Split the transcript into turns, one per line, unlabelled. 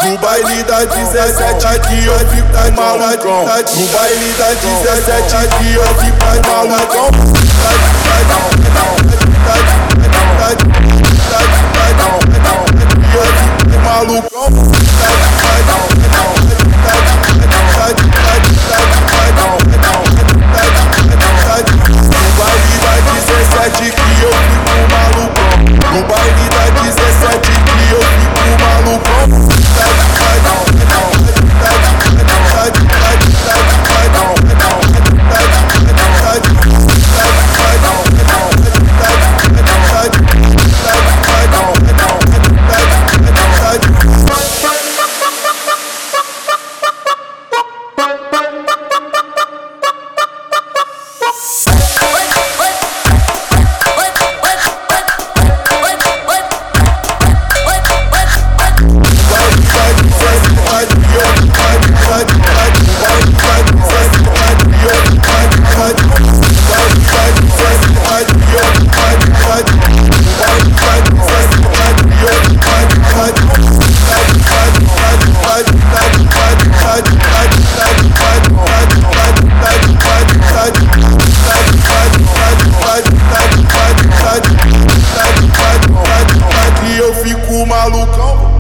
No baile da 17 aqui eu fico malucão. No baile da 17 aqui eu fico malucão. Eu fico malucão.